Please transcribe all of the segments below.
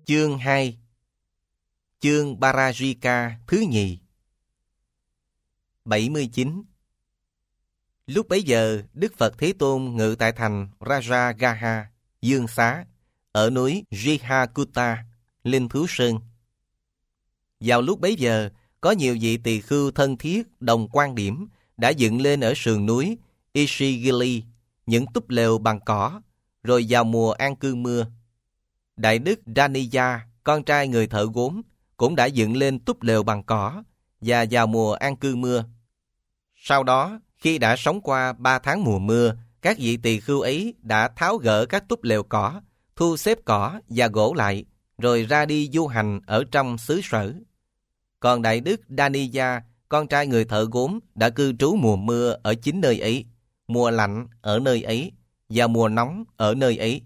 Chương 2. Chương Parajika thứ nhì. 79. Lúc bấy giờ, Đức Phật Thế Tôn ngự tại thành Rajagaha, Dương Xá, ở núi Jihakuta, Linh Thú Sơn. Vào lúc bấy giờ, có nhiều vị tỳ khưu thân thiết, đồng quan điểm, đã dựng lên ở sườn núi Ishigili những túp lều bằng cỏ, rồi vào mùa an cư mưa. Đại đức Daniya, con trai người thợ gốm, cũng đã dựng lên túp lều bằng cỏ và vào mùa an cư mưa. Sau đó, khi đã sống qua 3 tháng mùa mưa, các vị tỳ khưu ấy đã tháo gỡ các túp lều cỏ, thu xếp cỏ và gỗ lại, rồi ra đi du hành ở trong xứ sở. Còn Đại đức Daniya, con trai người thợ gốm, đã cư trú mùa mưa ở chính nơi ấy, mùa lạnh ở nơi ấy, và mùa nóng ở nơi ấy.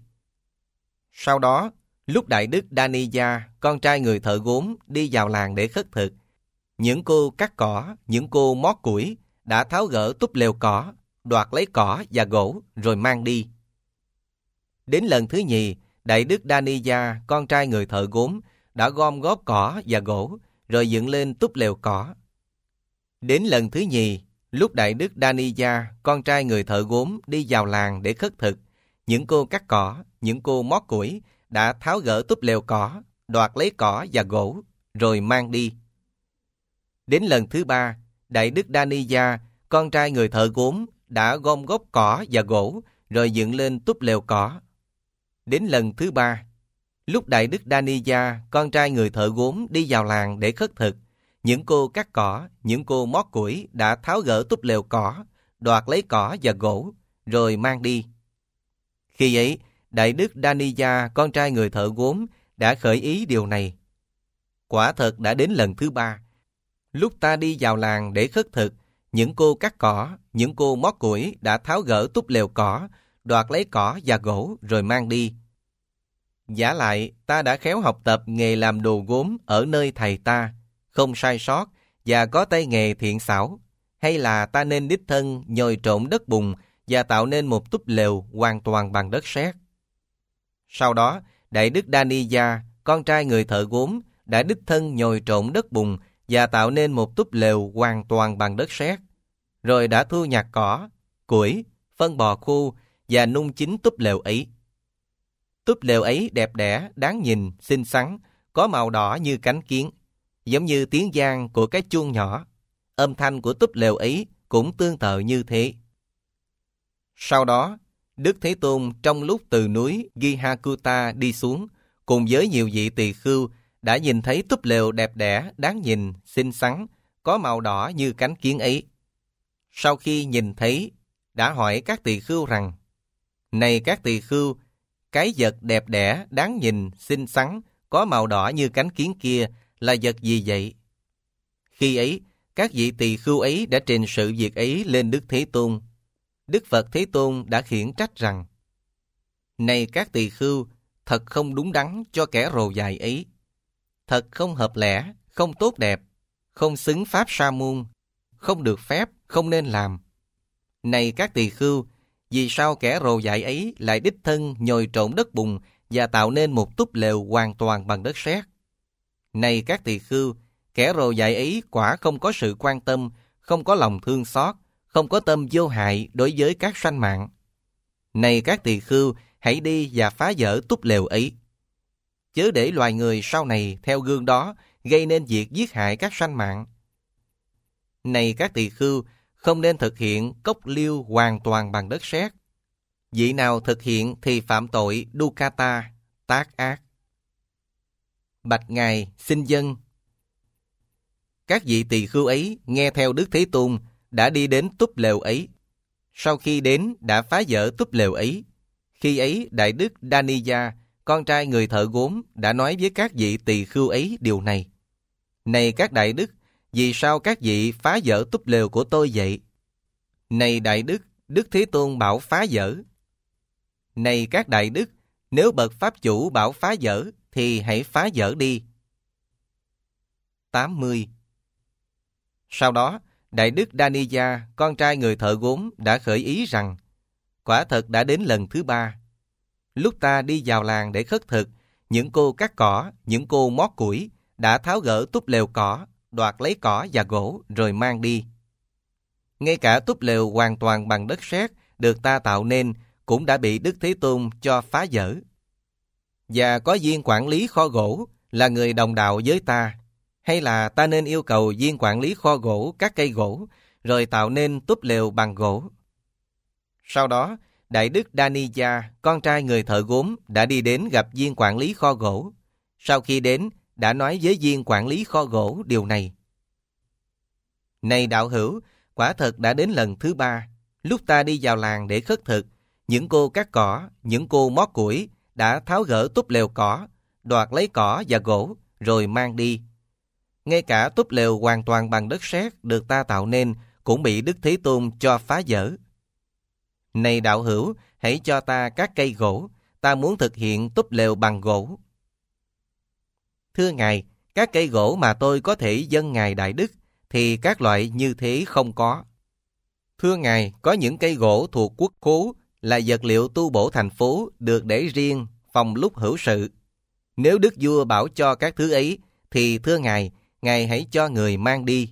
Sau đó, lúc Đại đức Daniya, con trai người thợ gốm, đi vào làng để khất thực, những cô cắt cỏ, những cô mót củi đã tháo gỡ túp lều cỏ, đoạt lấy cỏ và gỗ, rồi mang đi. Đến lần thứ nhì, Đại đức Daniya, con trai người thợ gốm, đã gom góp cỏ và gỗ, rồi dựng lên túp lều cỏ. Đến lần thứ nhì, lúc Đại đức Daniya, con trai người thợ gốm, đi vào làng để khất thực, những cô cắt cỏ, những cô mót củi đã tháo gỡ túp lều cỏ, đoạt lấy cỏ và gỗ, rồi mang đi. Đến lần thứ ba, Đại đức Daniya, con trai người thợ gốm, đã gom góp cỏ và gỗ, rồi dựng lên túp lều cỏ. Đến lần thứ ba, lúc Đại đức Daniya, con trai người thợ gốm, đi vào làng để khất thực, những cô cắt cỏ, những cô mót củi đã tháo gỡ túp lều cỏ, đoạt lấy cỏ và gỗ, rồi mang đi. Khi ấy, Đại đức Daniya, con trai người thợ gốm, đã khởi ý điều này. Quả thật đã đến lần thứ ba. Lúc ta đi vào làng để khất thực, những cô cắt cỏ, những cô mót củi đã tháo gỡ túp lều cỏ, đoạt lấy cỏ và gỗ, rồi mang đi. Vả lại, ta đã khéo học tập nghề làm đồ gốm ở nơi thầy ta, không sai sót và có tay nghề thiện xảo. Hay là ta nên đích thân nhồi trộn đất bùn và tạo nên một túp lều hoàn toàn bằng đất sét. Sau đó, Đại đức Daniya, con trai người thợ gốm, đã đích thân nhồi trộn đất bùn và tạo nên một túp lều hoàn toàn bằng đất sét, rồi đã thu nhặt cỏ, củi, phân bò khô và nung chín túp lều ấy. Túp lều ấy đẹp đẽ, đáng nhìn, xinh xắn, có màu đỏ như cánh kiến, giống như tiếng vang của cái chuông nhỏ. Âm thanh của túp lều ấy cũng tương tự như thế. Sau đó, Đức Thế Tôn trong lúc từ núi Jihakuta đi xuống, cùng với nhiều vị tỳ khưu, đã nhìn thấy túp lều đẹp đẽ, đáng nhìn, xinh xắn, có màu đỏ như cánh kiến ấy. Sau khi nhìn thấy, đã hỏi các tỳ khưu rằng: Này các tỳ khưu, cái vật đẹp đẽ, đáng nhìn, xinh xắn, có màu đỏ như cánh kiến kia là vật gì vậy? Khi ấy, các vị tỳ khưu ấy đã trình sự việc ấy lên Đức Thế Tôn. Đức Phật Thế Tôn đã khiển trách rằng: Này các tỳ khưu, thật không đúng đắn cho kẻ rồ dài ấy. Thật không hợp lẽ, không tốt đẹp, không xứng pháp sa môn, không được phép, không nên làm. Này các tỳ khưu, vì sao kẻ rồ dại ấy lại đích thân nhồi trộn đất bùn và tạo nên một túp lều hoàn toàn bằng đất sét? Này các tỳ khưu, kẻ rồ dại ấy quả không có sự quan tâm, không có lòng thương xót, không có tâm vô hại đối với các sanh mạng. Này các tỳ khưu, hãy đi và phá vỡ túp lều ấy. Chớ để loài người sau này theo gương đó gây nên việc giết hại các sanh mạng. Này các tỳ khưu, không nên thực hiện cốc liêu hoàn toàn bằng đất sét. Vị nào thực hiện thì phạm tội Dukata, tác ác. Bạch Ngài, xin dâng. Các vị tỳ khưu ấy nghe theo Đức Thế Tôn, đã đi đến túp lều ấy. Sau khi đến, đã phá vỡ túp lều ấy. Khi ấy, Đại đức Daniya, con trai người thợ gốm, đã nói với các vị tỳ khưu ấy điều này: Này các đại đức, vì sao các vị phá vỡ túp lều của tôi vậy? Này đại đức, Đức Thế Tôn bảo phá vỡ. Này các đại đức, nếu bậc Pháp chủ bảo phá vỡ, thì hãy phá vỡ đi. 80. Sau đó, Đại đức Daniya, con trai người thợ gốm, đã khởi ý rằng: Quả thật đã đến lần thứ ba. Lúc ta đi vào làng để khất thực, những cô cắt cỏ, những cô mót củi đã tháo gỡ túp lều cỏ, đoạt lấy cỏ và gỗ rồi mang đi. Ngay cả túp lều hoàn toàn bằng đất sét được ta tạo nên cũng đã bị Đức Thế Tôn cho phá dỡ. Và có viên quản lý kho gỗ là người đồng đạo với ta, hay là ta nên yêu cầu viên quản lý kho gỗ các cây gỗ, rồi tạo nên túp lều bằng gỗ? Sau đó, Đại đức Daniya, con trai người thợ gốm, đã đi đến gặp viên quản lý kho gỗ. Sau khi đến, đã nói với viên quản lý kho gỗ điều này. Này đạo hữu, quả thật đã đến lần thứ 3, lúc ta đi vào làng để khất thực, những cô cắt cỏ, những cô mót củi đã tháo gỡ túp lều cỏ, đoạt lấy cỏ và gỗ, rồi mang đi. Ngay cả túp lều hoàn toàn bằng đất sét được ta tạo nên cũng bị Đức Thế Tôn cho phá dỡ. Này đạo hữu, hãy cho ta các cây gỗ, ta muốn thực hiện túp lều bằng gỗ. Thưa Ngài, các cây gỗ mà tôi có thể dâng Ngài Đại Đức, thì các loại như thế không có. Thưa Ngài, có những cây gỗ thuộc quốc khố là vật liệu tu bổ thành phố được để riêng phòng lúc hữu sự. Nếu Đức Vua bảo cho các thứ ấy, thì thưa Ngài, Ngài hãy cho người mang đi.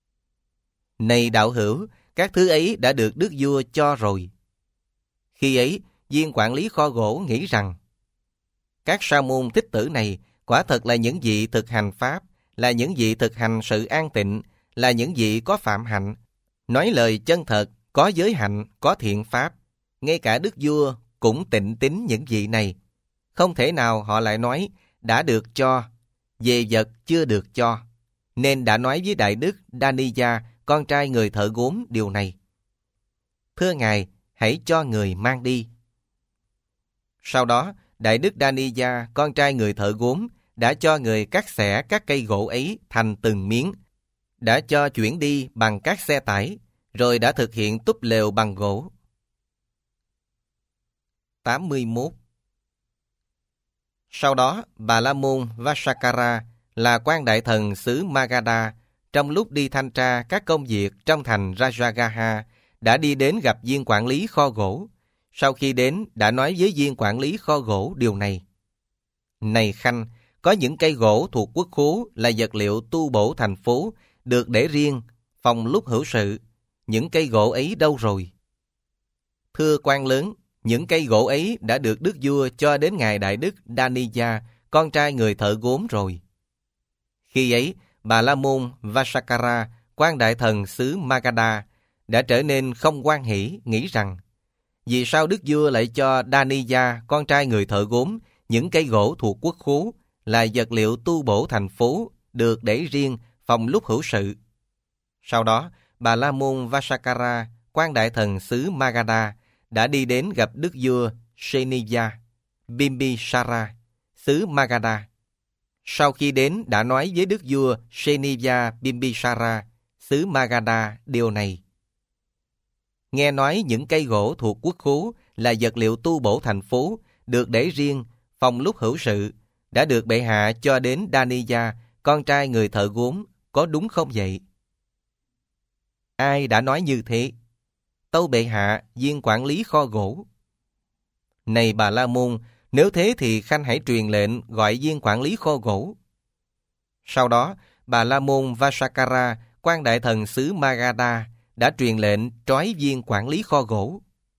Này đạo hữu, các thứ ấy đã được Đức Vua cho rồi. Khi ấy, viên quản lý kho gỗ nghĩ rằng, các sa môn thích tử này quả thật là những vị thực hành pháp, là những vị thực hành sự an tịnh, là những vị có phạm hạnh, nói lời chân thật, có giới hạnh, có thiện pháp. Ngay cả Đức Vua cũng tịnh tín những vị này. Không thể nào họ lại nói đã được cho, về vật chưa được cho. Nên đã nói với Đại đức Daniya, con trai người thợ gốm điều này. Thưa Ngài, hãy cho người mang đi. Sau đó, Đại đức Daniya, con trai người thợ gốm, đã cho người cắt xẻ các cây gỗ ấy thành từng miếng, đã cho chuyển đi bằng các xe tải, rồi đã thực hiện túp lều bằng gỗ. 81. Sau đó, Bà La Môn Vajrakara là quan đại thần xứ Magadha, trong lúc đi thanh tra các công việc trong thành Rajagaha, đã đi đến gặp viên quản lý kho gỗ. Sau khi đến, đã nói với viên quản lý kho gỗ điều này. Này Khanh, có những cây gỗ thuộc quốc khố là vật liệu tu bổ thành phố, được để riêng, phòng lúc hữu sự. Những cây gỗ ấy đâu rồi? Thưa quan lớn, những cây gỗ ấy đã được Đức Vua cho đến Ngài Đại đức Daniya, con trai người thợ gốm rồi. Khi ấy, Bà La Môn Vajrakara, quan đại thần xứ Magadha, đã trở nên không hoan hỷ, nghĩ rằng, vì sao Đức Vua lại cho Daniya, con trai người thợ gốm, những cây gỗ thuộc quốc khố, là vật liệu tu bổ thành phố, được để riêng, phòng lúc hữu sự. Sau đó, Bà La Môn Vajrakara, quan đại thần xứ Magadha, đã đi đến gặp Đức Vua Sriniya Bimbisara, xứ Magadha. Sau khi đến, đã nói với Đức Vua Sriniya Bimbisara, xứ Magadha, điều này. Nghe nói những cây gỗ thuộc quốc khố là vật liệu tu bổ thành phố, được để riêng, phòng lúc hữu sự, đã được bệ hạ cho đến Daniya, con trai người thợ gốm, có đúng không vậy? Ai đã nói như thế? Tâu bệ hạ, viên quản lý kho gỗ. Này Bà La Môn, nếu thế thì Khanh hãy truyền lệnh gọi viên quản lý kho gỗ. Sau đó, Bà La Môn Vajrakara, quan đại thần xứ Magadha, đã truyền lệnh trói viên quản lý kho gỗ.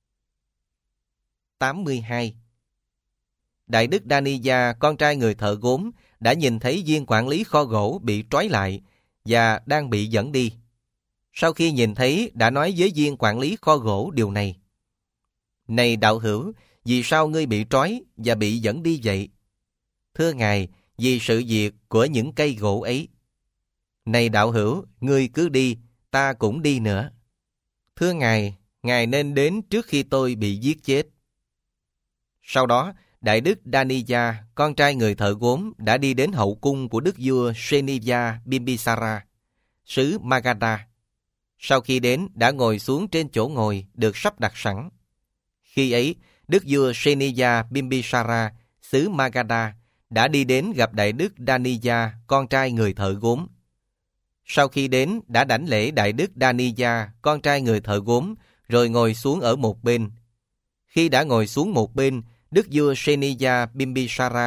82. Đại đức Daniya, con trai người thợ gốm, đã nhìn thấy viên quản lý kho gỗ bị trói lại và đang bị dẫn đi. Sau khi nhìn thấy, đã nói với viên quản lý kho gỗ điều này. Này đạo hữu, vì sao ngươi bị trói và bị dẫn đi vậy? Thưa Ngài, vì sự việc của những cây gỗ ấy. Này đạo hữu, ngươi cứ đi, ta cũng đi nữa. Thưa Ngài, Ngài nên đến trước khi tôi bị giết chết. Sau đó, Đại đức Daniya, con trai người thợ gốm, đã đi đến hậu cung của Đức Vua Sriniya Bimbisara, xứ Magadha. Sau khi đến, đã ngồi xuống trên chỗ ngồi được sắp đặt sẵn. Khi ấy, Đức Vua Sriniya Bimbisara, xứ Magadha, đã đi đến gặp Đại đức Daniya, con trai người thợ gốm. Sau khi đến, đã đảnh lễ Đại đức Daniya, con trai người thợ gốm, rồi ngồi xuống ở một bên. Khi đã ngồi xuống một bên, Đức Vua Sriniya Bimbisara,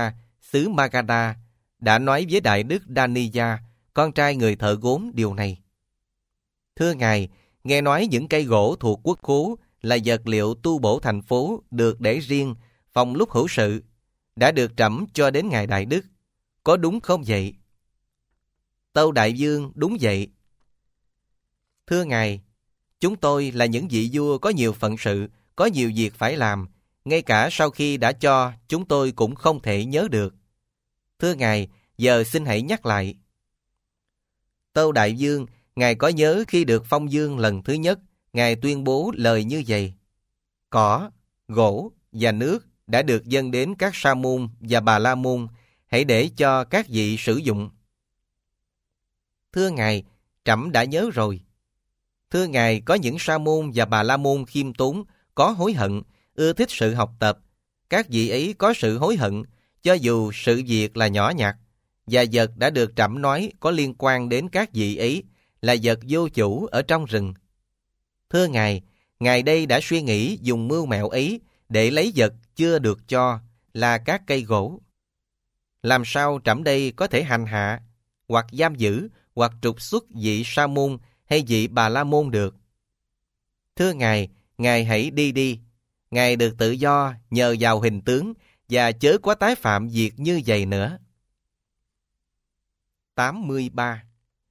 xứ Magadha, đã nói với Đại đức Daniya, con trai người thợ gốm điều này. Thưa Ngài, nghe nói những cây gỗ thuộc quốc khố là vật liệu tu bổ thành phố được để riêng phòng lúc hữu sự, đã được trẫm cho đến Ngài Đại đức. Có đúng không vậy? Tâu Đại Vương: đúng vậy. Thưa Ngài, chúng tôi là những vị vua có nhiều phận sự, có nhiều việc phải làm, ngay cả sau khi đã cho, chúng tôi cũng không thể nhớ được. Thưa Ngài, giờ xin hãy nhắc lại. Tâu Đại Vương: Ngài có nhớ khi được phong vương lần thứ nhất, Ngài tuyên bố lời như vậy: cỏ, gỗ và nước đã được dâng đến các sa môn và bà la môn, hãy để cho các vị sử dụng. Thưa Ngài, trẫm đã nhớ rồi. Thưa Ngài, có những sa môn và bà la môn khiêm tốn, có hối hận, ưa thích sự học tập. Các vị ấy có sự hối hận, cho dù sự việc là nhỏ nhặt, và vật đã được trẫm nói có liên quan đến các vị ấy là vật vô chủ ở trong rừng. Thưa Ngài, Ngài đây đã suy nghĩ dùng mưu mẹo ấy để lấy vật chưa được cho là các cây gỗ. Làm sao trẫm đây có thể hành hạ, hoặc giam giữ, hoặc trục xuất vị sa môn hay vị bà la môn được? Thưa Ngài, Ngài hãy đi đi. Ngài được tự do nhờ vào hình tướng, và chớ có tái phạm việc như vậy nữa. 83.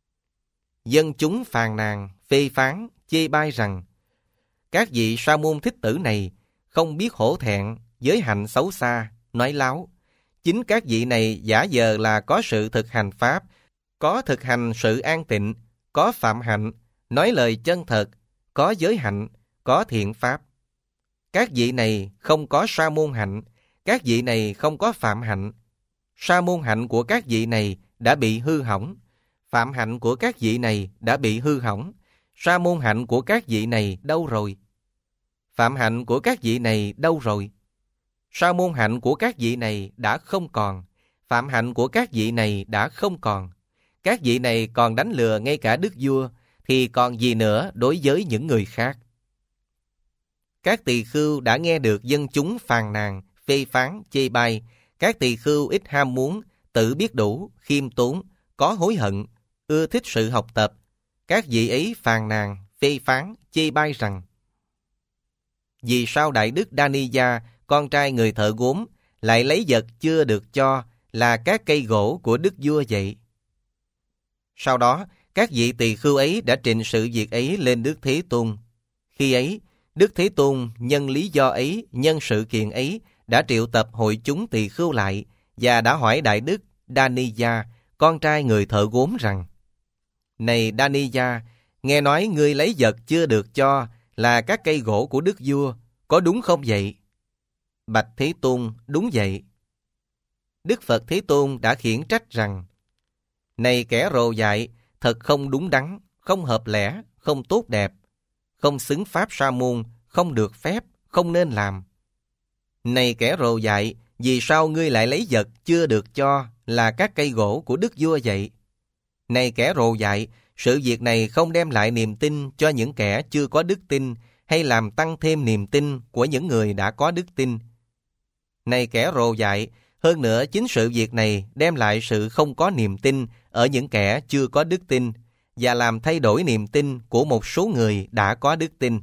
Dân chúng phàn nàn, phê phán, chê bai rằng các vị sa môn thích tử này không biết hổ thẹn, giới hạnh xấu xa, nói láo. Chính các vị này giả vờ là có sự thực hành pháp, có thực hành sự an tịnh, có phạm hạnh, nói lời chân thật, có giới hạnh, có thiện pháp. Các vị này không có sa môn hạnh, các vị này không có phạm hạnh. Sa môn hạnh của các vị này đã bị hư hỏng, phạm hạnh của các vị này đã bị hư hỏng. Sa môn hạnh của các vị này đâu rồi? Phạm hạnh của các vị này đâu rồi? Sa môn hạnh của các vị này đã không còn, phạm hạnh của các vị này đã không còn. Các vị này còn đánh lừa ngay cả đức vua, thì còn gì nữa đối với những người khác? Các tỳ khưu đã nghe được dân chúng phàn nàn, phê phán, chê bai. Các tỳ khưu ít ham muốn, tự biết đủ, khiêm tốn, có hối hận, ưa thích sự học tập. Các vị ấy phàn nàn, phê phán, chê bai rằng: vì sao Đại đức Daniya, con trai người thợ gốm, lại lấy vật chưa được cho là các cây gỗ của đức vua vậy? Sau đó, các vị tỳ khưu ấy đã trình sự việc ấy lên Đức Thế Tôn. Khi ấy, Đức Thế Tôn nhân lý do ấy, nhân sự kiện ấy, đã triệu tập hội chúng tỳ khưu lại và đã hỏi Đại đức Daniya, con trai người thợ gốm rằng: này Daniya, nghe nói ngươi lấy vật chưa được cho là các cây gỗ của đức vua, có đúng không vậy? Bạch Thế Tôn: đúng vậy. Đức Phật Thế Tôn đã khiển trách rằng: này kẻ rồ dại, thật không đúng đắn, không hợp lẽ, không tốt đẹp, không xứng pháp sa môn, không được phép, không nên làm. Này kẻ rồ dại, vì sao ngươi lại lấy vật chưa được cho là các cây gỗ của đức vua vậy? Này kẻ rồ dại, sự việc này không đem lại niềm tin cho những kẻ chưa có đức tin, hay làm tăng thêm niềm tin của những người đã có đức tin. Này kẻ rồ dại, hơn nữa chính sự việc này đem lại sự không có niềm tin ở những kẻ chưa có đức tin, và làm thay đổi niềm tin của một số người đã có đức tin.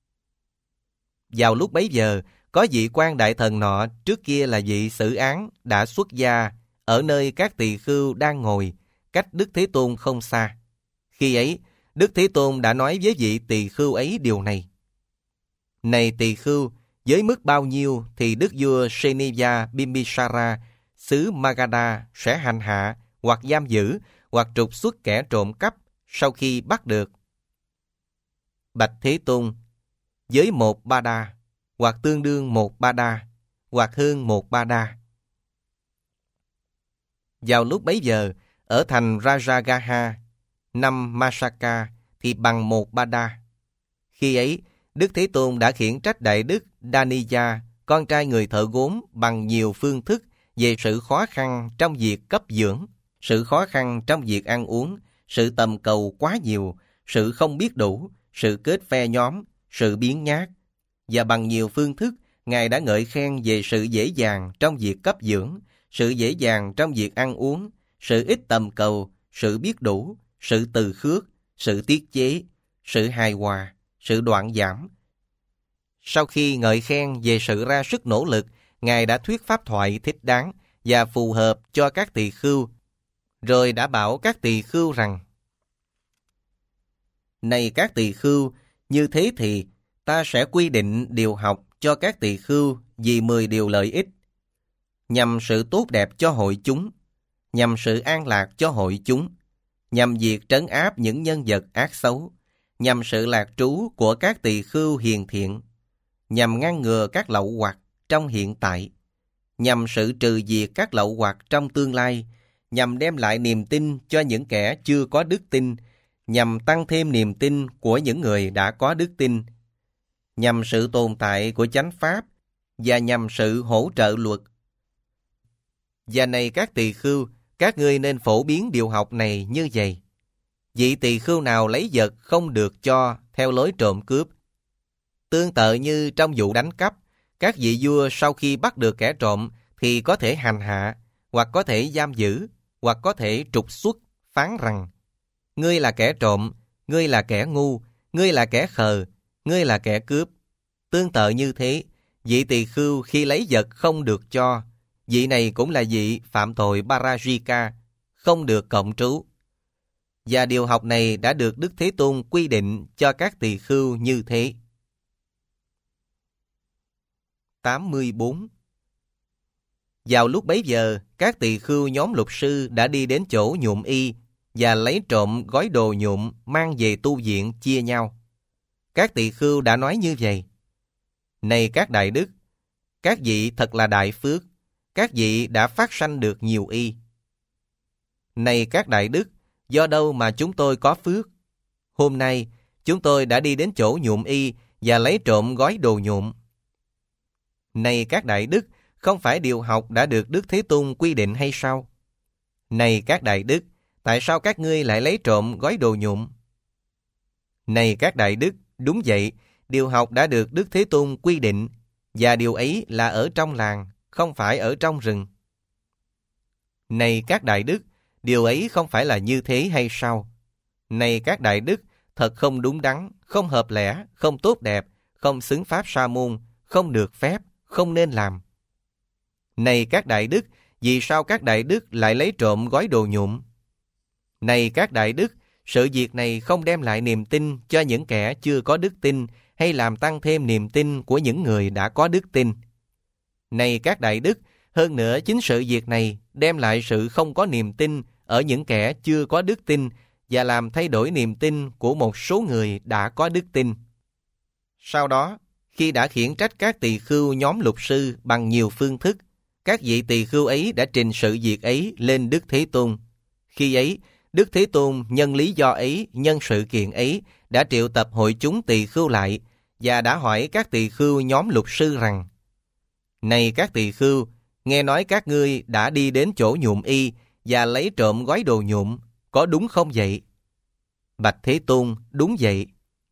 Vào lúc bấy giờ, có vị quan đại thần nọ, trước kia là vị xử án, đã xuất gia ở nơi các tỳ khưu đang ngồi, cách Đức Thế Tôn không xa. Khi ấy, Đức Thế Tôn đã nói với vị tỳ khưu ấy điều này: này tỳ khưu, với mức bao nhiêu thì đức vua Shenivya Bimbisara xứ Magadha sẽ hành hạ, hoặc giam giữ, hoặc trục xuất kẻ trộm cắp sau khi bắt được? Bạch Thế Tôn: với 1 Bada, hoặc tương đương 1 Bada, hoặc hơn 1 Bada. Vào lúc bấy giờ, ở thành Rajagaha, 5 Masaka thì bằng 1 Bada. Khi ấy, Đức Thế Tôn đã khiển trách Đại đức Daniya, con trai người thợ gốm, bằng nhiều phương thức về sự khó khăn trong việc cấp dưỡng, sự khó khăn trong việc ăn uống, sự tầm cầu quá nhiều, sự không biết đủ, sự kết phe nhóm, sự biếng nhác. Và bằng nhiều phương thức, Ngài đã ngợi khen về sự dễ dàng trong việc cấp dưỡng, sự dễ dàng trong việc ăn uống, sự ít tầm cầu, sự biết đủ, sự từ khước, sự tiết chế, sự hài hòa, sự đoạn giảm. Sau khi ngợi khen về sự ra sức nỗ lực, Ngài đã thuyết pháp thoại thích đáng và phù hợp cho các tỳ khưu, rồi đã bảo các tỳ khưu rằng: Này các tỳ khưu, như thế thì ta sẽ quy định điều học cho các tỳ khưu vì 10 điều lợi ích, nhằm sự tốt đẹp cho hội chúng, nhằm sự an lạc cho hội chúng, nhằm việc trấn áp những nhân vật ác xấu, nhằm sự lạc trú của các tỳ khưu hiền thiện, nhằm ngăn ngừa các lậu hoặc trong hiện tại, nhằm sự trừ diệt các lậu hoặc trong tương lai, nhằm đem lại niềm tin cho những kẻ chưa có đức tin, nhằm tăng thêm niềm tin của những người đã có đức tin, nhằm sự tồn tại của chánh pháp và nhằm sự hỗ trợ luật. Và này các tỳ khưu, các ngươi nên phổ biến điều học này như vậy. Vị tỳ khưu nào lấy vật không được cho theo lối trộm cướp. Tương tự như trong vụ đánh cắp, các vị vua sau khi bắt được kẻ trộm thì có thể hành hạ, hoặc có thể giam giữ, hoặc có thể trục xuất, phán rằng: Ngươi là kẻ trộm, ngươi là kẻ ngu, ngươi là kẻ khờ, ngươi là kẻ cướp. Tương tự như thế, vị tỳ khưu khi lấy vật không được cho, vị này cũng là vị phạm tội Parajika, không được cộng trú. Và điều học này đã được Đức Thế Tôn quy định cho các tỳ khưu như thế. 84. Vào lúc bấy giờ, các tỳ khưu nhóm luật sư đã đi đến chỗ nhuộm y và lấy trộm gói đồ nhuộm mang về tu viện chia nhau. Các tỳ khưu đã nói như vậy: Này các đại đức, các vị thật là đại phước, các vị đã phát sanh được nhiều y. Này các đại đức, do đâu mà chúng tôi có phước? Hôm nay, chúng tôi đã đi đến chỗ nhuộm y và lấy trộm gói đồ nhuộm. Này các đại đức, không phải điều học đã được Đức Thế Tôn quy định hay sao? Này các đại đức, tại sao các ngươi lại lấy trộm gói đồ nhuộm? Này các đại đức, đúng vậy, điều học đã được Đức Thế Tôn quy định, và điều ấy là ở trong làng, không phải ở trong rừng. Này các đại đức, điều ấy không phải là như thế hay sao? Này các đại đức, thật không đúng đắn, không hợp lẽ, không tốt đẹp, không xứng pháp sa môn, không được phép, không nên làm. Này các đại đức, vì sao các đại đức lại lấy trộm gói đồ nhuộm? Này các đại đức, sự việc này không đem lại niềm tin cho những kẻ chưa có đức tin, hay làm tăng thêm niềm tin của những người đã có đức tin. Này các đại đức, hơn nữa chính sự việc này đem lại sự không có niềm tin ở những kẻ chưa có đức tin và làm thay đổi niềm tin của một số người đã có đức tin. Sau đó, khi đã khiển trách các tỳ khưu nhóm luật sư bằng nhiều phương thức, các vị tỳ khưu ấy đã trình sự việc ấy lên Đức Thế Tôn. Khi ấy, Đức Thế Tôn nhân lý do ấy, nhân sự kiện ấy, đã triệu tập hội chúng tỳ khưu lại và đã hỏi các tỳ khưu nhóm luật sư rằng: Này các tỳ khưu, nghe nói các ngươi đã đi đến chỗ nhuộm y và lấy trộm gói đồ nhuộm, có đúng không vậy? Bạch Thế Tôn, đúng vậy.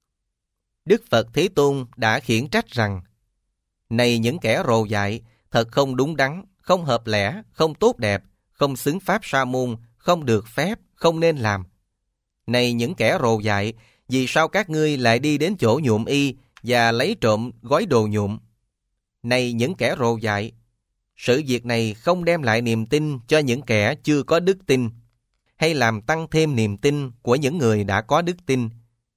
Đức Phật Thế Tôn đã khiển trách rằng: Này những kẻ rồ dại, thật không đúng đắn, không hợp lẽ, không tốt đẹp, không xứng pháp sa môn, không được phép, không nên làm. Này những kẻ rồ dại, vì sao các ngươi lại đi đến chỗ nhuộm y và lấy trộm gói đồ nhuộm? Này những kẻ rồ dại, sự việc này không đem lại niềm tin cho những kẻ chưa có đức tin, hay làm tăng thêm niềm tin của những người đã có đức tin.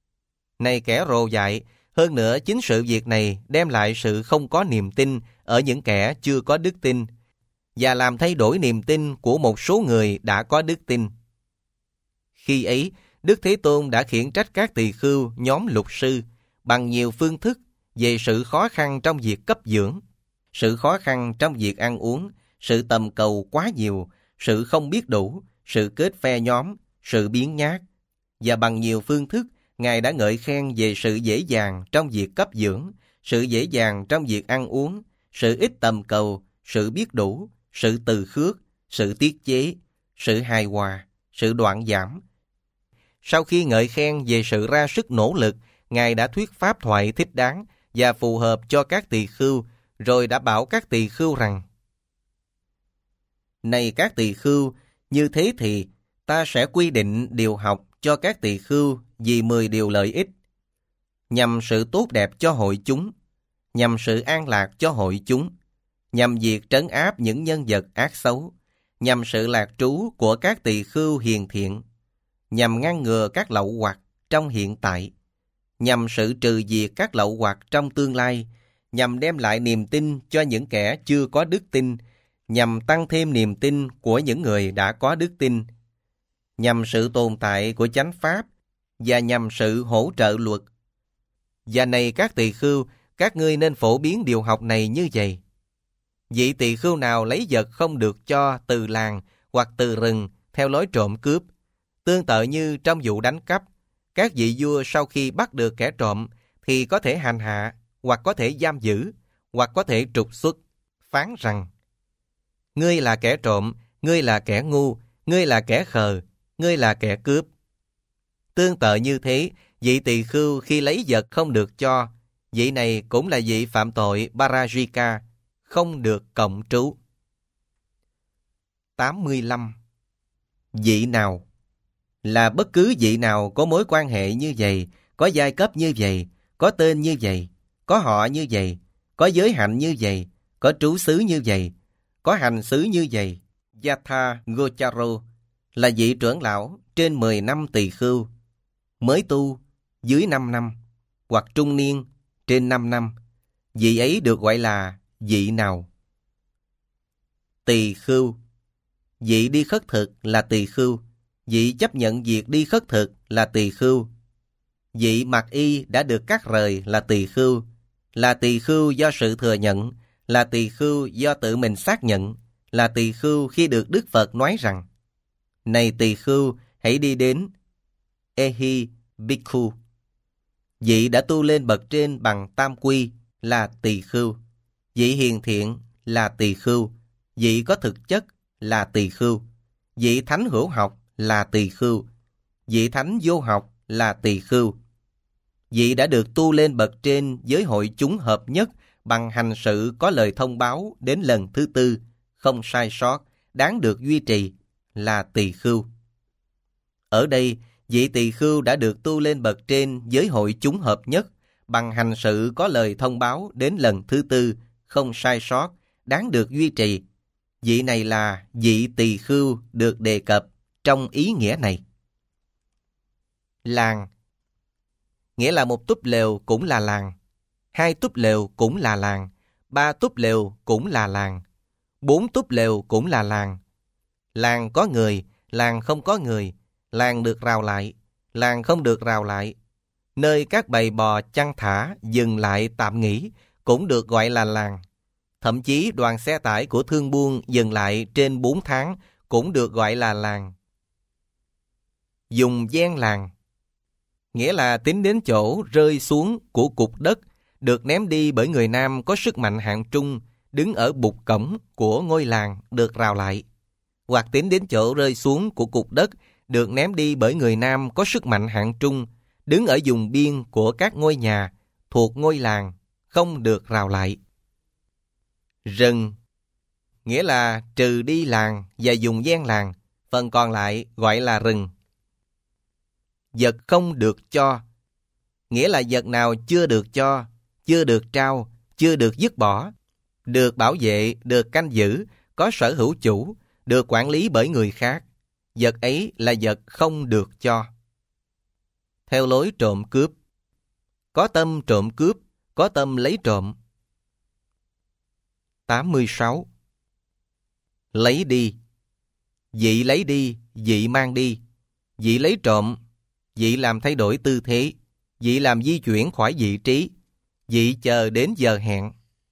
Này kẻ rồ dại, hơn nữa chính sự việc này đem lại sự không có niềm tin ở những kẻ chưa có đức tin, và làm thay đổi niềm tin của một số người đã có đức tin. Khi ấy, Đức Thế Tôn đã khiển trách các tỳ khưu nhóm luật sư bằng nhiều phương thức về sự khó khăn trong việc cấp dưỡng, sự khó khăn trong việc ăn uống, sự tầm cầu quá nhiều, sự không biết đủ, sự kết phe nhóm, sự biếng nhác, và bằng nhiều phương thức, Ngài đã ngợi khen về sự dễ dàng trong việc cấp dưỡng, sự dễ dàng trong việc ăn uống, sự ít tầm cầu, sự biết đủ, sự từ khước, sự tiết chế, sự hài hòa, sự đoạn giảm. Sau khi ngợi khen về sự ra sức nỗ lực, Ngài đã thuyết pháp thoại thích đáng và phù hợp cho các tỳ khưu, rồi đã bảo các tỳ khưu rằng: Này các tỳ khưu, như thế thì ta sẽ quy định điều học cho các tỳ khưu vì 10 điều lợi ích, nhằm sự tốt đẹp cho hội chúng, nhằm sự an lạc cho hội chúng, nhằm việc trấn áp những nhân vật ác xấu, nhằm sự lạc trú của các tỳ khưu hiền thiện, nhằm ngăn ngừa các lậu hoặc trong hiện tại, nhằm sự trừ diệt các lậu hoặc trong tương lai, nhằm đem lại niềm tin cho những kẻ chưa có đức tin, nhằm tăng thêm niềm tin của những người đã có đức tin, nhằm sự tồn tại của chánh pháp và nhằm sự hỗ trợ luật. Và này các tỳ khưu, các ngươi nên phổ biến điều học này như vậy. Vị tỳ khưu nào lấy vật không được cho từ làng hoặc từ rừng theo lối trộm cướp, tương tự như trong vụ đánh cắp, các vị vua sau khi bắt được kẻ trộm thì có thể hành hạ, hoặc có thể giam giữ, hoặc có thể trục xuất, phán rằng: ngươi là kẻ trộm, ngươi là kẻ ngu, ngươi là kẻ khờ, ngươi là kẻ cướp. Tương tự như thế, vị tỳ khưu khi lấy vật không được cho, vị này cũng là vị phạm tội Parajika, không được cộng trú. 85. Vị nào là bất cứ vị nào có mối quan hệ như vậy, có giai cấp như vậy, có tên như vậy, có họ như vậy, có giới hạnh như vậy, có trú xứ như vậy, có hành xứ như vậy. Yatha Gocharo là vị trưởng lão trên 10 năm tỳ khưu, mới tu dưới 5 năm, hoặc trung niên trên 5 năm. Vị ấy được gọi là vị nào? Tỳ khưu. Vị đi khất thực là tỳ khưu. Vị chấp nhận việc đi khất thực là tỳ khưu. Vị mặc y đã được cắt rời là tỳ khưu. Là tỳ khưu do sự thừa nhận, là tỳ khưu do tự mình xác nhận, là tỳ khưu khi được Đức Phật nói rằng: này tỳ khưu, hãy đi đến Ehi Bhikkhu. Vị đã tu lên bậc trên bằng tam quy là tỳ khưu. Vị hiền thiện là tỳ khưu. Vị có thực chất là tỳ khưu. Vị thánh hữu học là tỳ khưu. Vị thánh vô học là tỳ khưu. Vị đã được tu lên bậc trên với hội chúng hợp nhất bằng hành sự có lời thông báo đến lần thứ 4, không sai sót, đáng được duy trì là tỳ khưu. Ở đây, vị tỳ khưu đã được tu lên bậc trên với hội chúng hợp nhất bằng hành sự có lời thông báo đến lần thứ 4, không sai sót, đáng được duy trì. Vị này là vị tỳ khưu được đề cập trong ý nghĩa này. Làng nghĩa là một túp lều cũng là làng, 2 túp lều cũng là làng, 3 túp lều cũng là làng, 4 túp lều cũng là làng. Làng có người, làng không có người, làng được rào lại, làng không được rào lại. Nơi các bầy bò chăn thả dừng lại tạm nghỉ cũng được gọi là làng. Thậm chí đoàn xe tải của thương buôn dừng lại trên 4 tháng cũng được gọi là làng. Dùng gian làng nghĩa là tính đến chỗ rơi xuống của cục đất được ném đi bởi người nam có sức mạnh hạng trung đứng ở bục cổng của ngôi làng được rào lại, hoặc tính đến chỗ rơi xuống của cục đất được ném đi bởi người nam có sức mạnh hạng trung đứng ở vùng biên của các ngôi nhà thuộc ngôi làng không được rào lại. Rừng nghĩa là trừ đi làng và vùng gian làng, phần còn lại gọi là rừng. Vật không được cho nghĩa là vật nào chưa được cho, chưa được trao, chưa được dứt bỏ, được bảo vệ, được canh giữ, có sở hữu chủ, được quản lý bởi người khác. Vật ấy là vật không được cho. Theo lối trộm cướp, có tâm trộm cướp, có tâm lấy trộm. 86. Lấy đi. Vị lấy đi, vị mang đi. Vị lấy trộm, vị làm thay đổi tư thế, vị làm di chuyển khỏi vị trí, vị chờ đến giờ hẹn.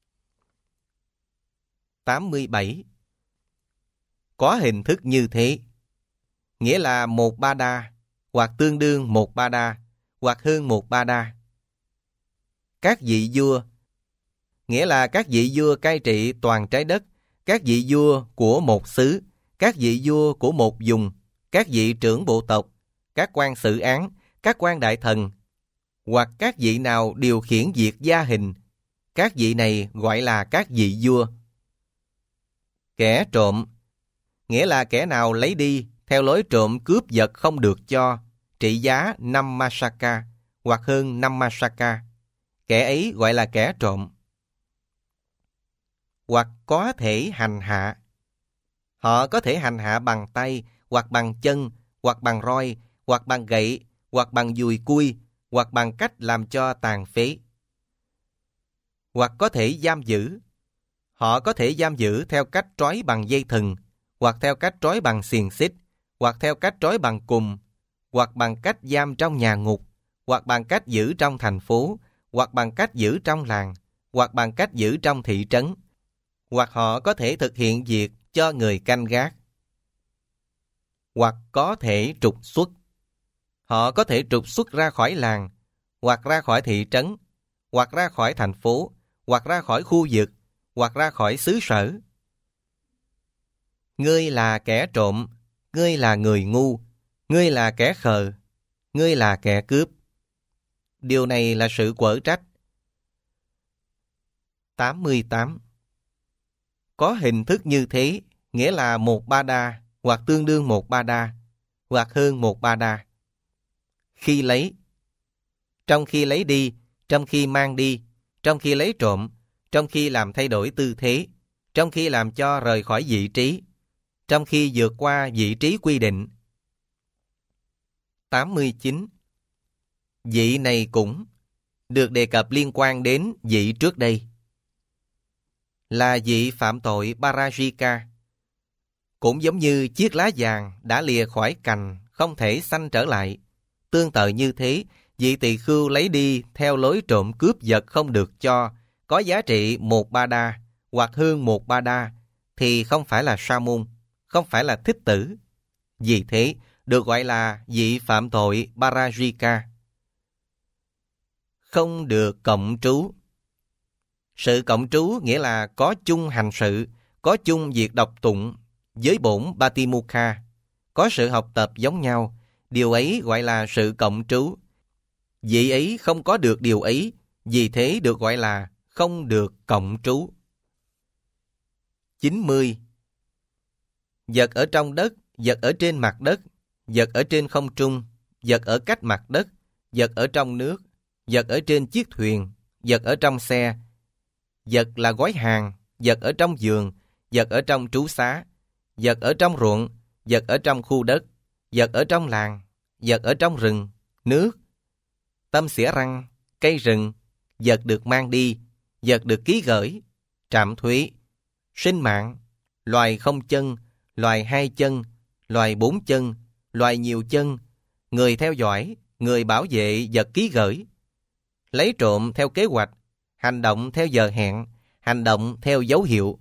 87. Có hình thức như thế nghĩa là 1 ba đa, hoặc tương đương 1 ba đa, hoặc hơn 1 ba đa. Các vị vua nghĩa là các vị vua cai trị toàn trái đất, các vị vua của một xứ, các vị vua của một vùng, các vị trưởng bộ tộc, các quan xử án, các quan đại thần, hoặc các vị nào điều khiển việc gia hình. Các vị này gọi là các vị vua. Kẻ trộm nghĩa là kẻ nào lấy đi theo lối trộm cướp vật không được cho, trị giá 5 masaka hoặc hơn 5 masaka. Kẻ ấy gọi là kẻ trộm. Hoặc có thể hành hạ. Họ có thể hành hạ bằng tay, hoặc bằng chân, hoặc bằng roi, hoặc bằng gậy, hoặc bằng dùi cui, hoặc bằng cách làm cho tàn phế. Hoặc có thể giam giữ. Họ có thể giam giữ theo cách trói bằng dây thừng, hoặc theo cách trói bằng xiềng xích, hoặc theo cách trói bằng cùm, hoặc bằng cách giam trong nhà ngục, hoặc bằng cách giữ trong thành phố, hoặc bằng cách giữ trong làng, hoặc bằng cách giữ trong thị trấn. Hoặc họ có thể thực hiện việc cho người canh gác. Hoặc có thể trục xuất. Họ có thể trục xuất ra khỏi làng, hoặc ra khỏi thị trấn, hoặc ra khỏi thành phố, hoặc ra khỏi khu vực, hoặc ra khỏi xứ sở. Ngươi là kẻ trộm, ngươi là người ngu, ngươi là kẻ khờ, ngươi là kẻ cướp. Điều này là sự quở trách. 88. Có hình thức như thế, nghĩa là 1 ba đa, hoặc tương đương 1 ba đa, hoặc hơn 1 ba đa. Khi lấy. Trong khi lấy đi, trong khi mang đi, trong khi lấy trộm, trong khi làm thay đổi tư thế, trong khi làm cho rời khỏi vị trí, trong khi vượt qua vị trí quy định. 89. Vị này cũng được đề cập liên quan đến vị trước đây. Là vị phạm tội Parajika. Cũng giống như chiếc lá vàng đã lìa khỏi cành, không thể xanh trở lại. Tương tự như thế, vị tỳ khưu lấy đi theo lối trộm cướp vật không được cho, có giá trị 1 ba đa, hoặc hơn 1 ba đa, thì không phải là sa môn, không phải là thích tử. Vì thế, được gọi là vị phạm tội Parajika. Không được cộng trú. Sự cộng trú nghĩa là có chung hành sự, có chung việc đọc tụng, với bổn Batimukha, có sự học tập giống nhau, điều ấy gọi là sự cộng trú. Vị ấy không có được điều ấy, vì thế được gọi là không được cộng trú. 90. Vật ở trong đất, vật ở trên mặt đất, vật ở trên không trung, vật ở cách mặt đất, vật ở trong nước, vật ở trên chiếc thuyền, vật ở trong xe, vật là gói hàng, vật ở trong giường, vật ở trong trú xá, vật ở trong ruộng, vật ở trong khu đất, vật ở trong làng, vật ở trong rừng, nước, tâm xỉa răng, cây rừng, vật được mang đi, vật được ký gửi, trạm thuế, sinh mạng, loài không chân, loài 2 chân, loài 4 chân, loài nhiều chân, người theo dõi, người bảo vệ vật ký gửi, lấy trộm theo kế hoạch, hành động theo giờ hẹn, hành động theo dấu hiệu.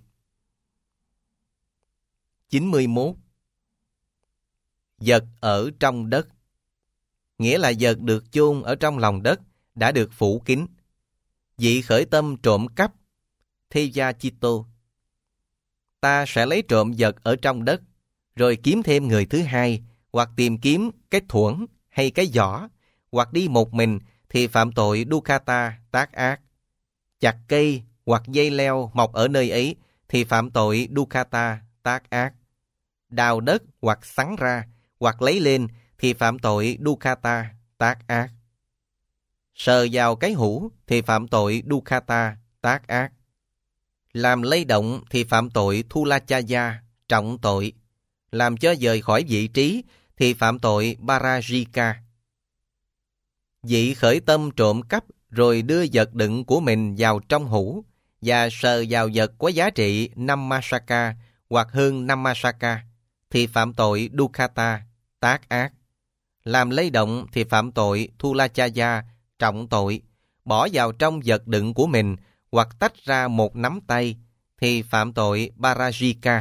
91. Vật ở trong đất, nghĩa là vật được chôn ở trong lòng đất, đã được phủ kín. Vị khởi tâm trộm cắp, Theya Chito. Ta sẽ lấy trộm vật ở trong đất, rồi kiếm thêm người thứ hai, hoặc tìm kiếm cái thuẫn hay cái giỏ, hoặc đi một mình thì phạm tội Dukkata tác ác. Chặt cây hoặc dây leo mọc ở nơi ấy thì phạm tội Dukkata tác ác. Đào đất hoặc sắn ra, hoặc lấy lên thì phạm tội Dukkata tác ác. Sờ vào cái hũ thì phạm tội Dukkata tác ác. Làm lay động thì phạm tội Thulachaya trọng tội. Làm cho dời khỏi vị trí thì phạm tội Parajika. Vị khởi tâm trộm cắp rồi đưa vật đựng của mình vào trong hũ và sờ vào vật có giá trị 5 masaka hoặc hơn 5 masaka thì phạm tội Dukkata tác ác. Làm lay động thì phạm tội Thulachaya trọng tội. Bỏ vào trong vật đựng của mình hoặc tách ra một nắm tay thì phạm tội Parajika.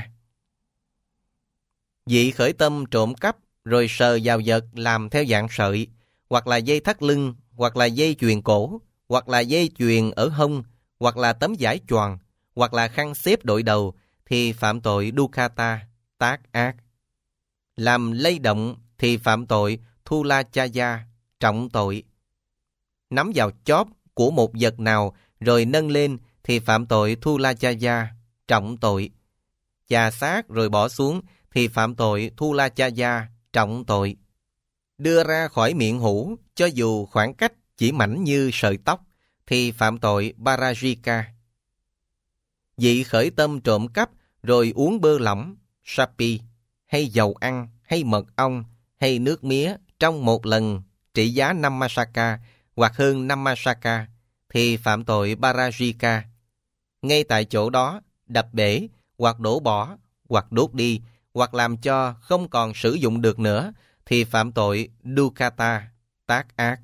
Vị khởi tâm trộm cắp rồi sờ vào vật làm theo dạng sợi, hoặc là dây thắt lưng, hoặc là dây chuyền cổ, hoặc là dây chuyền ở hông, hoặc là tấm vải choàng, hoặc là khăn xếp đội đầu thì phạm tội Dukkata tác ác. Làm lay động thì phạm tội Thulachaya trọng tội. Nắm vào chóp của một vật nào rồi nâng lên thì phạm tội Thulachaya trọng tội. Chà sát rồi bỏ xuống thì phạm tội Thulachaya, trọng tội. Đưa ra khỏi miệng hũ, cho dù khoảng cách chỉ mảnh như sợi tóc, thì phạm tội Parajika. Vị khởi tâm trộm cắp rồi uống bơ lỏng, sapi, hay dầu ăn, hay mật ong, hay nước mía trong một lần trị giá 5 masaka hoặc hơn 5 masaka, thì phạm tội Parajika. Ngay tại chỗ đó, đập bể, hoặc đổ bỏ, hoặc đốt đi, hoặc làm cho không còn sử dụng được nữa, thì phạm tội Dukkata, tác ác.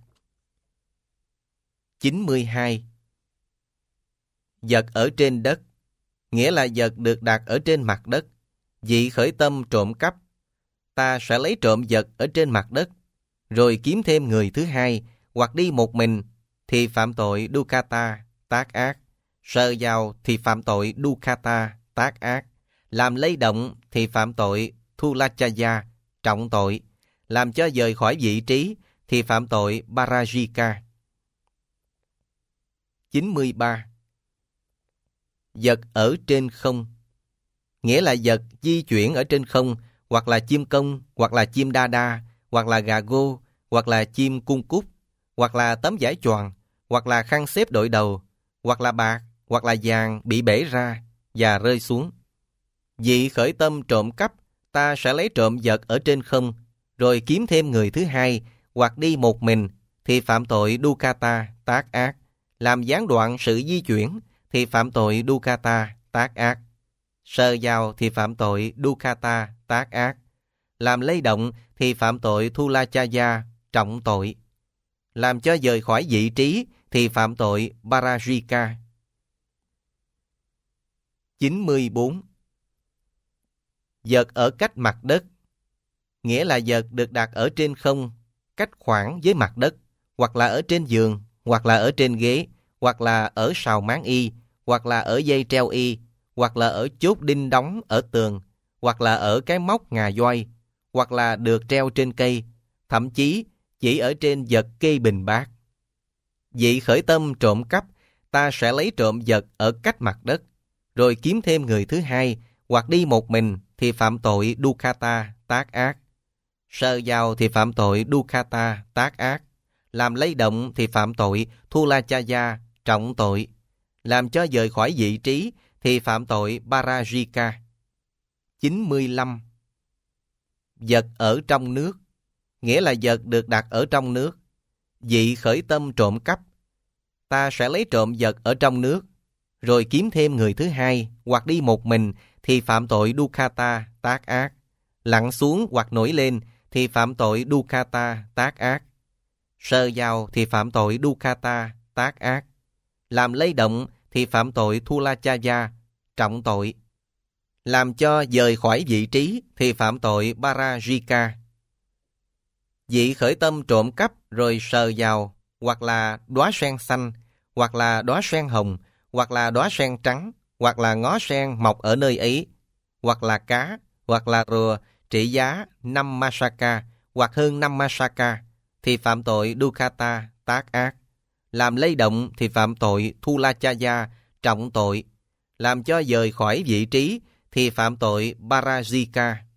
92. Vật ở trên đất, nghĩa là vật được đặt ở trên mặt đất. Vị khởi tâm trộm cắp, ta sẽ lấy trộm vật ở trên mặt đất, rồi kiếm thêm người thứ hai, hoặc đi một mình, thì phạm tội Dukkata, tác ác. Sờ vào thì phạm tội Dukkata, tác ác. Làm lay động thì phạm tội Thulachaya, trọng tội. Làm cho rời khỏi vị trí thì phạm tội Parajika. 93. Vật ở trên không, nghĩa là vật di chuyển ở trên không, hoặc là chim công, hoặc là chim đa đa, hoặc là gà gô, hoặc là chim cung cúc, hoặc là tấm vải choàng, hoặc là khăn xếp đội đầu, hoặc là bạc, hoặc là vàng bị bể ra và rơi xuống. Vị khởi tâm trộm cắp, ta sẽ lấy trộm vật ở trên không, rồi kiếm thêm người thứ hai, hoặc đi một mình, thì phạm tội Dukkata, tác ác. Làm gián đoạn sự di chuyển thì phạm tội Dukkata, tác ác. Sờ vào thì phạm tội Dukkata, tác ác. Làm lay động thì phạm tội Thulachaya, trọng tội. Làm cho rời khỏi vị trí thì phạm tội Parajika. 94. Vật ở cách mặt đất, nghĩa là vật được đặt ở trên không, cách khoảng với mặt đất, hoặc là ở trên giường, hoặc là ở trên ghế, hoặc là ở sào máng y, hoặc là ở dây treo y, hoặc là ở chốt đinh đóng ở tường, hoặc là ở cái móc ngà voi, hoặc là được treo trên cây, thậm chí chỉ ở trên vật kê bình bát. Vị khởi tâm trộm cắp, ta sẽ lấy trộm vật ở cách mặt đất, rồi kiếm thêm người thứ hai, hoặc đi một mình, thì phạm tội Dukkata, tác ác. Sờ vào thì phạm tội Dukkata, tác ác. Làm lay động thì phạm tội Thulachaya, trọng tội. Làm cho rời khỏi vị trí thì phạm tội Parajika. 95. Vật ở trong nước, nghĩa là vật được đặt ở trong nước. Vị khởi tâm trộm cắp, ta sẽ lấy trộm vật ở trong nước, rồi kiếm thêm người thứ hai, hoặc đi một mình, thì phạm tội Dukkata, tác ác. Lặn xuống hoặc nổi lên thì phạm tội Dukkata, tác ác. Sờ vào thì phạm tội Dukkata, tác ác. Làm lay động thì phạm tội Thulachaya, trọng tội. Làm cho rời khỏi vị trí thì phạm tội Parajika. Vị khởi tâm trộm cắp rồi sờ vào, hoặc là đóa sen xanh, hoặc là đóa sen hồng, hoặc là đóa sen trắng, hoặc là ngó sen mọc ở nơi ấy, hoặc là cá, hoặc là rùa trị giá 5 masaka, hoặc hơn 5 masaka, thì phạm tội Dukkata, tác ác. Làm lay động thì phạm tội Thulachaya, trọng tội. Làm cho rời khỏi vị trí thì phạm tội Parajika.